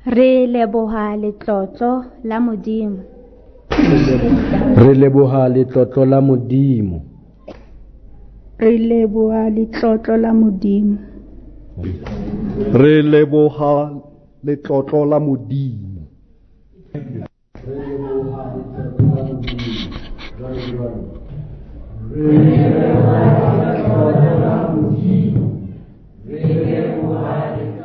Re leboha letlotlo la Modimo. Re leboha letlotlo la Modimo. Re leboha letlotlo la Modimo. Re leboha letlotlo la Modimo. Re leboha letlotlo la Modimo.